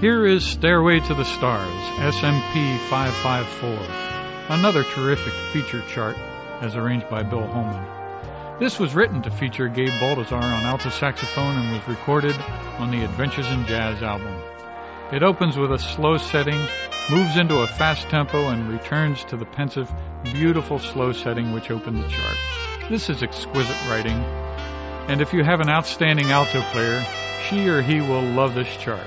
Here is Stairway to the Stars, SMP 554, another terrific feature chart as arranged by Bill Holman. This was written to feature Gabe Baltazar on alto saxophone and was recorded on the Adventures in Jazz album. It opens with a slow setting, moves into a fast tempo, and returns to the pensive, beautiful slow setting which opened the chart. This is exquisite writing, and if you have an outstanding alto player, she or he will love this chart.